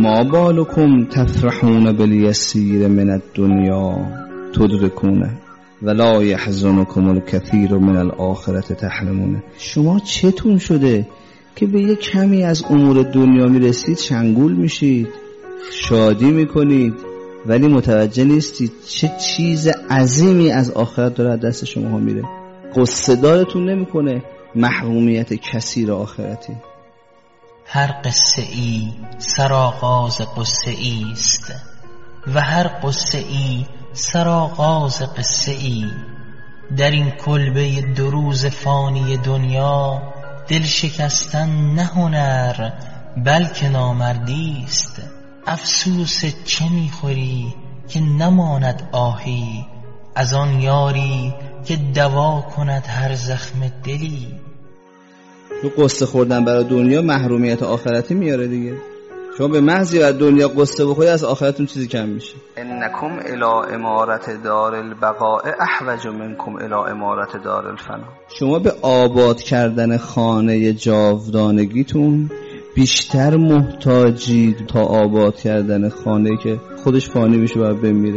ما بالکم تفرحون بالیسیر من الدنیا تدرکون ولا یحزنکم الکثیر من الاخرة تحرمون. شما چتون شده که به یک کمی از امور دنیا میرسید شنگول میشید، شادی میکنید، ولی متوجه نیستید چه چیز عظیمی از آخرت داره دست شما ها میره. قصه دارتون نمیکنه محرومیت کثیر آخرتی. هر قصه ای سرآغاز قصه ای است و هر قصه ای سرآغاز قصه ای. در این کلبه دو روز فانی دنیا دل شکستن نه هنر بلکه نامردی است. افسوس چه میخوری که نماند آهی از آن یاری که دوا کند هر زخم دلی. تو قصه خوردن برای دنیا محرومیت آخرتی میاره دیگه. شما به محضی از دنیا قصه بخوری از آخرتون چیزی کم میشه. انکم الی امارت دار البقاء احوج منکم الی امارت دار الفنا. شما به آباد کردن خانه جاودانگیتون بیشتر محتاجید تا آباد کردن خانه‌ای که خودش فانی میشه و بمیره.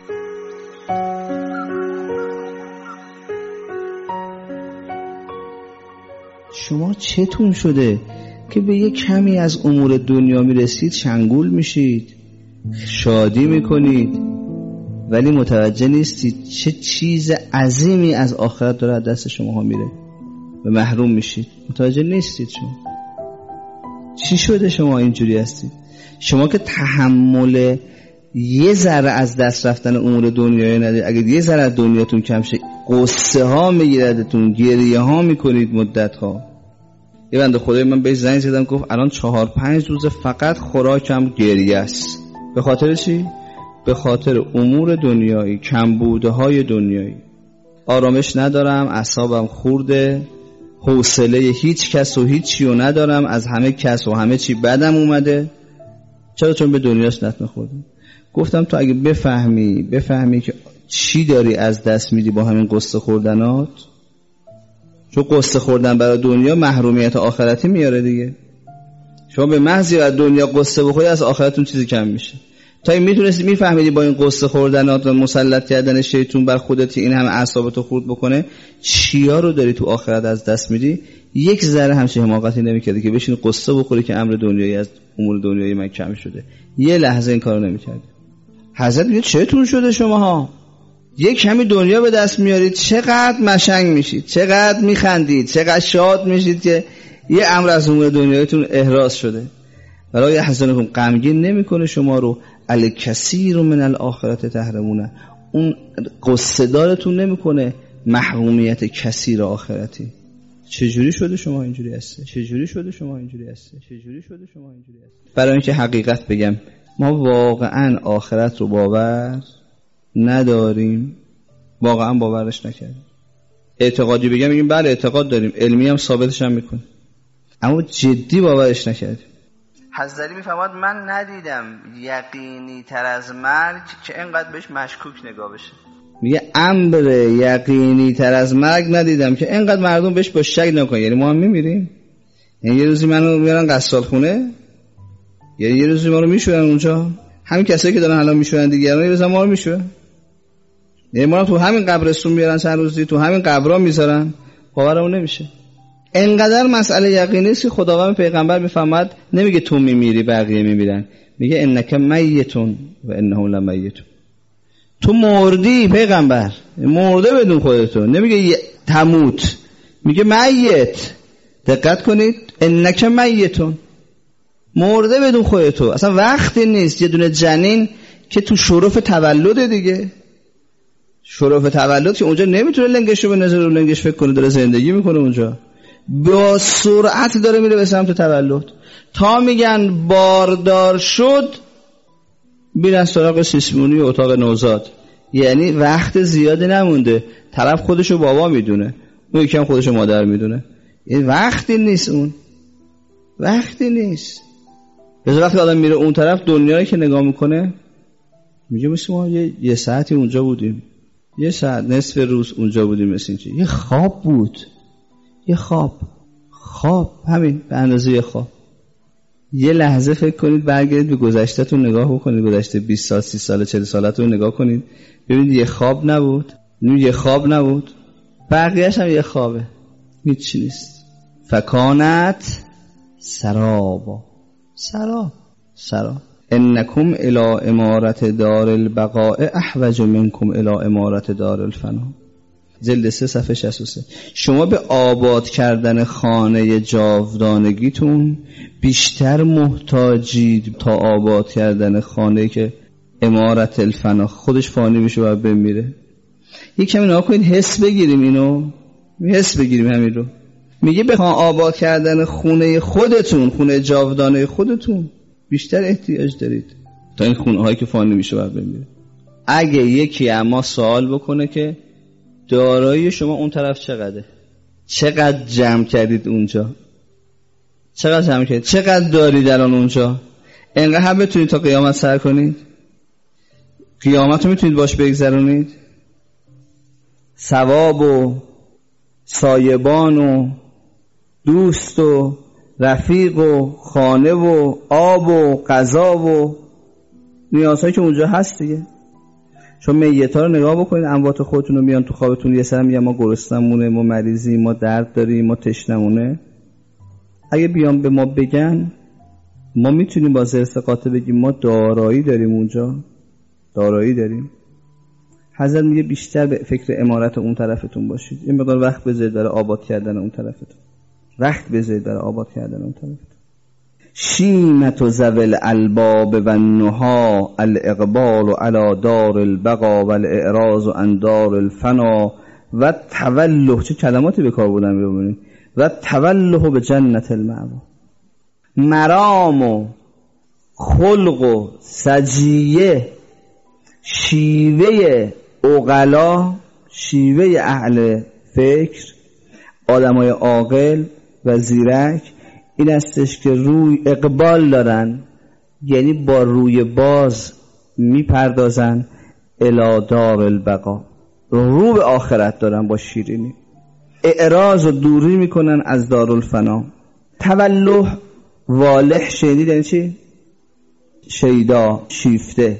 شما چتون شده که به یک کمی از امور دنیا میرسید شنگول میشید، شادی میکنید، ولی متوجه نیستید چه چیز عظیمی از آخرت داره دست شما ها میره و محروم میشید. متوجه نیستید شما چی شده شما اینجوری هستید. شما که تحمل یه ذره از دست رفتن امور دنیایی ندارید. اگه یه ذره از دنیاتون کم شه قصه ها میگیردتون، گریه ها میکنید مدت ها. یه بنده خدای من بهش زنگ زدم گفت الان 4-5 روز فقط خوراکم گریه است. به خاطر چی؟ به خاطر امور دنیایی، کمبودهای دنیایی. آرامش ندارم، اعصابم خورده، حوصله هیچ کس و هیچ چیو ندارم، از همه کس و همه چی بدم اومده. چرا؟ چون به دنیاش لطمه خوردم. گفتم تو اگه بفهمی که چی داری از دست میدی با همین قصه خوردنات، چون قصه خوردن برای دنیا محرومیت آخرتی میاره دیگه. شما به محضی از دنیا قصه بخوری از آخرتون چیزی کم میشه. تا این میتونستی میفهمیدی با این قصه خوردنات و مسلط کردن شیطون بر خودت این همه اعصابتو خورد بکنه چیا رو داری تو آخرت از دست میدی، یک ذره همچین حماقتی نمیکردی که بشین قصه بخوری که امر دنیایی از امور دنیایی من کم شده. یه لحظه این کارو نمیکردی. حضرت میگه چتون شده شماها؟ یک کمی دنیا به دست میارید چقدر مشنگ میشید، چقدر میخندید، چقدر شاد میشید که یه امر از امور دنیایتون احراز شده. برای حسنکم غمگین نمیکنه شما رو. الکثیر من الاخرة تحرمون. اون قصه دارتون نمیکنه محرومیت کثیر آخرتی. چجوری شده شما اینجوری هستی؟ برای اینکه حقیقت بگم ما واقعا آخرت رو باور نداریم، واقعا باورش نکردیم. اعتقادی بگم میگیم بله اعتقاد داریم، علمی هم ثابتش هم میکنیم، اما جدی باورش نکردیم. حضرت میفهمد من ندیدم یقینی تر از مرگ که اینقدر بهش مشکوک نگاه بشه. میگه امر یقینی تر از مرگ ندیدم که اینقدر مردم بهش با شک نکنن. یعنی ما هم میمیریم؟ یعنی یه روزی منو میارن قصال خونه، یعنی یه روزی ما رو میشورن اونجا، همین کسایی که دارن الان میشورن دیگران یه روزی ما رو میشورن. یعنی ما رو تو همین قبرستون میارن چند روزی تو همین قبرا میذارن. باورمون نمیشه. انقدر مسئله یقینی است که خداوند پیغمبر میفهمد نمیگه تو میمیری بقیه میمیرن، میگه انک میتون و انهم لمیتون. تو مردی پیغمبر، مرده بدون خودتو. نمیگه تموت، میگه میت. دقت کنید، انک میتون، مرده بدون خودتو. اصلا وقتی نیست یه دونه جنین که تو شرف تولد دیگه، شرف تولد که اونجا نمیتونه لنگشو به نظر رو لنگش فکر کنه داره زندگی میکنه، اونجا با سرعت داره میره به سمت تولد. تا میگن باردار شد بیرن سراغ سیسمونی و اتاق نوزاد. یعنی وقت زیادی نمونده، طرف خودشو بابا میدونه، اون یکی هم خودشو مادر میدونه. یعنی وقتی نیست، اون وقتی نیست. بذار وقتی آدم میره اون طرف دنیایی که نگاه میکنه میگه مثل ما یه ساعتی اونجا بودیم، یه ساعت نصف روز اونجا بودیم، مثل اینجا یه خواب بود، یه خواب همین به اندازه یه خواب. یه لحظه فکر کنید، برگردید به گذشته‌تون نگاه بکنید، گذشته 20 سال 30 سال 40 سالتون نگاه کنید، ببینید یه خواب نبود، یه خواب نبود، بقیه‌اش هم یه خوابه، هیچ نیست. فکانت سرابا، سراب. انکم الی امارت دار البقاء احوج منکم الی امارت دار الفنا. جلد 3 صفحه 63. شما به آباد کردن خانه جاودانگیتون بیشتر محتاجید تا آباد کردن خانه که امارت الفنا خودش فانی میشه و بمیره. یک کمی نگاه کنید، حس بگیریم اینو، حس بگیریم همین رو. میگه بخوام آباد کردن خونه خودتون، خونه جاودانه خودتون بیشتر احتیاج دارید تا این خونه هایی که فانی میشه و بمیره. اگه یکی اما سوال بکنه که دارایی شما اون طرف چقدره؟ چقدر جمع کردید اونجا؟ چقدر جمع کردید؟ چقدر دارید الان اونجا؟ اینقدر هم بتونید تا قیامت سر کنید؟ قیامت رو میتونید باش بگذرونید؟ ثواب و سایبان و دوست و رفیق و خانه و آب و غذا و نیازهایی که اونجا هست دیگه. چون میتا رو نگاه بکنید، اموات خودتون رو میان تو خوابتون یه سر میگن ما گرسنمونه، ما مریضیم، ما درد داریم، ما تشنمونه. اگه بیان به ما بگن، ما میتونیم با زرس قاطع بگیم ما دارایی داریم اونجا، دارایی داریم. حضرت میگه بیشتر به فکر امارت اون طرفتون باشید، این مقدار وقت بذارید برای آباد کردن اون طرفتون، وقت بذارید برای آباد کردن اون طرفتون. شیمت و زول الباب و النها الاقبال علی دار البقا و الاعراض عن دار الفنا و توله، چه کلماتی به کار بودن ببینید، و توله به جنت المأوا. مرام و خلق و سجیه، شیوه عقلا، شیوه اهل فکر، آدمای عاقل و زیرک این استش که روی اقبال دارن، یعنی با روی باز میپردازن الی دار البقا، رو به آخرت دارن با شیرینی. اعراض و دوری میکنن از دار الفنا. توله والح شنید یعنی چی؟ شیدا، شیفته،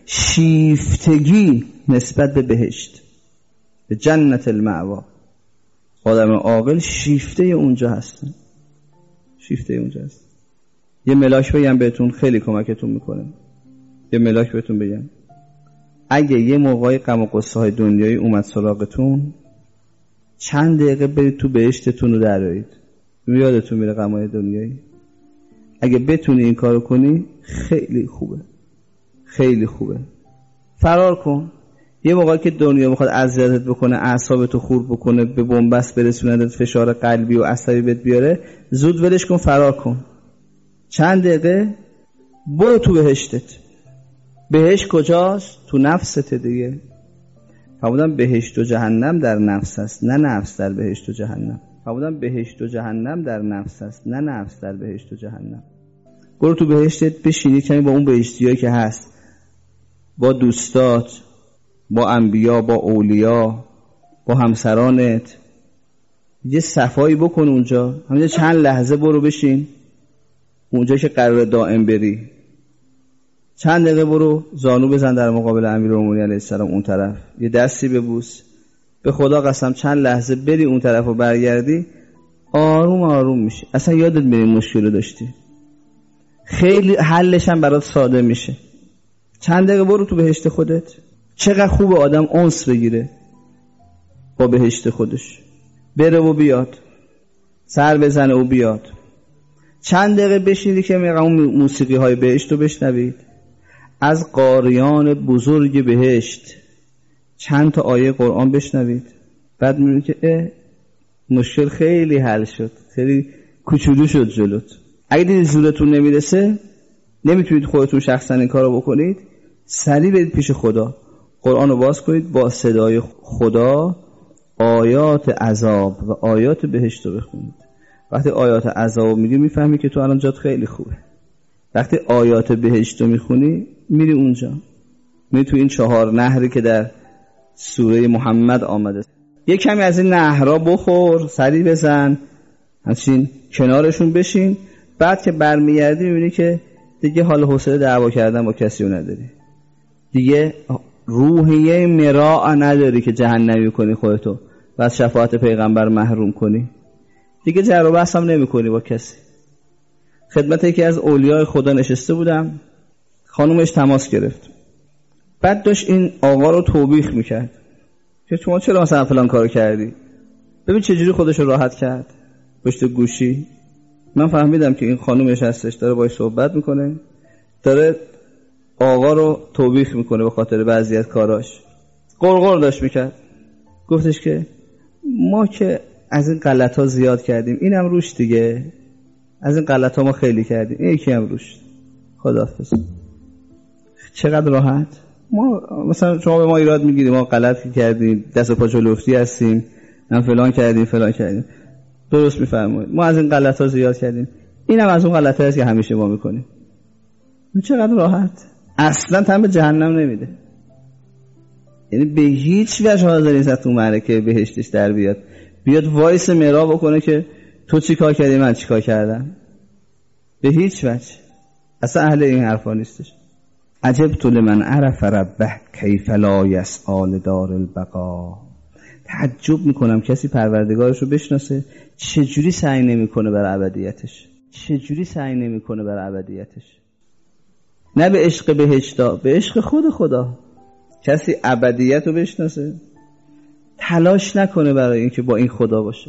شیفتگی نسبت به بهشت، به جنت المأوا. آدم عاقل شیفته اونجا هستن، شیفته اونجا هست. یه ملاک بگم بهتون خیلی کمکتون میکنه. یه ملاک بهتون بگم، اگه یه موقعی غم و غصه های دنیایی اومد سراغتون، چند دقیقه برید تو بهشتتون رو درارید. یادتون میره غم های دنیایی. اگه بتونی این کارو کنی خیلی خوبه، خیلی خوبه. فرار کن. یه موقعی که دنیا میخواد اذیتت بکنه، اعصابتو خورد بکنه، به بنبست برسوندت، فشار قلبی و عصبی بهت بیاره، زود ولش کن، فرار کن. چند دقیقه برو تو بهشتت. بهشت کجاست؟ تو نفست دیگه. فرمودن بهشت و جهنم در نفس است، نه نفس در بهشت و جهنم. فرمودن بهشت و جهنم در نفس است، نه نفس در بهشت و جهنم. برو تو بهشتت بشینی، کمی با اون بهشتیایی که هست، با دوستات، با انبیا، با اولیا، با همسرانت، یه صفایی بکن اونجا. همینجا چند لحظه برو بشین اونجا که قرار دائم بری. چند دقیقه برو زانو بزن در مقابل امیرالمومنین علیه السلام اون طرف، یه دستی ببوس. به خدا قسم چند لحظه بری اون طرف و برگردی، آروم آروم میشه. اصلا یادت میره مشکل رو داشتی، خیلی حلش هم برات ساده میشه. چند دقیقه برو تو بهشت خودت. چقدر خوب آدم انس بگیره با بهشت خودش، بره و بیاد، سر بزنه و بیاد. چند دقیقه بشینی که اون موسیقی های بهشت رو بشنوید، از قاریان بزرگ بهشت چند تا آیه قرآن بشنوید. بعد میبینید که مشکل خیلی حل شد، خیلی کوچولو شد جلوت. اگه دیدید زورتون نمیرسه، نمیتونید خودتون شخصا این کارو بکنید، سریع برید پیش خدا، قرآن رو باز کنید، با صدای خدا آیات عذاب و آیات بهشت رو بخونید. وقتی آیات عذاب میگی میفهمی که تو الان جات خیلی خوبه. وقتی آیات بهشت رو میخونی میری اونجا، میری تو این 4 نهری که در سوره محمد آمده. یه کمی از این نهرها بخور، سری بزن، همچین کنارشون بشین. بعد که برمیگردی میبینی که دیگه حال حوصله دعوا کردن با کسی رو نداری، دیگه روحیه مراء نداری که جهنمی کنی خودتو و از شفاعت پیغمبر محروم کنی، دیگه جر و بحث هم نمی کنی با کسی. خدمت یکی از اولیای خدا نشسته بودم، خانومش تماس گرفت، بعد داشت این آقا رو توبیخ میکرد که شما چرا مثلا فلان کارو کردی، ببین چجوری خودش رو راحت کرد پشت گوشی. من فهمیدم که این خانومش هستش داره باهاش صحبت میکنه، داره آقا رو توبیخ میکنه به خاطر بعضی از کاراش. قرقر داشت میکرد، گفتش که ما که از این غلطا زیاد کردیم، اینم روش دیگه، از این غلطا ما خیلی کردیم، این یکی هم روش. خداحافظ. چقدر راحت. ما مثلا شما به ما ایراد میگیریم ما غلط کردیم، دست و پا جلوفتی هستیم، هم فلان کردیم. درست میفرمایید، ما از این غلطا زیاد کردیم، اینم از اون غلطایی است که همیشه ما میکنیم. چقدر راحت. اصلا تن به جهنم نمیده، یعنی به هیچ وجه حاضر نیست تو معرکه بهشتش در بیاد وایس مرا بکنه که تو چی کار کردی من چی کار کردم، به هیچ وجه. اصلا اهل این حرفا نیستش. عجبت لمن عرف ربه کیف لا یسأل دار البقا. تعجب میکنم کسی پروردگارش رو بشناسه چجوری سعی نمیکنه بر ابدیتش. نه به عشق بهشتا، به عشق خود خدا. کسی ابدیت رو بشناسه تلاش نکنه برای اینکه با این خدا باشه،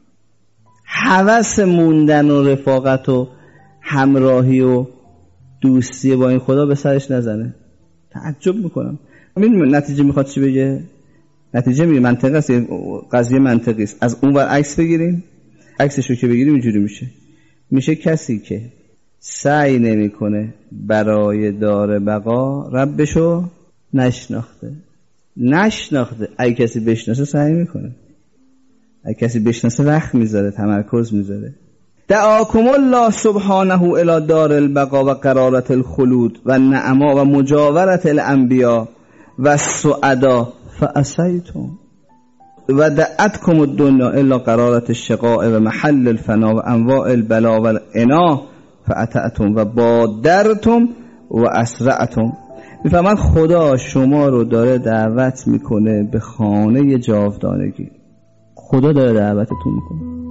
هوس موندن و رفاقت و همراهی و دوستی با این خدا به سرش نزنه. تعجب میکنم. این نتیجه میخواد چی بگه؟ نتیجه میگه منطقه است، قضیه منطقی است. از اون ور عکس بگیریم، عکسشو که بگیریم اینجوری میشه کسی که سعی نمیکنه برای دار بقا ربشو نشناخته. اگه کسی بشناسه سعی میکنه، اگه کسی بشناسه وقت میذاره، تمرکز میذاره. دعاکم الله سبحانه الی دار البقا و قرارت الخلود و نعما و مجاورت الانبیاء و السعدا فعصیتم و دعتکم الدنیا الا قرارت الشقاء و محل الفنا و انواع البلا و العنا فاتعتم و بادرتم و اسرعتم. میفهمن خدا شما رو داره دعوت میکنه به خانه جاودانگی. خدا داره دعوتتون میکنه.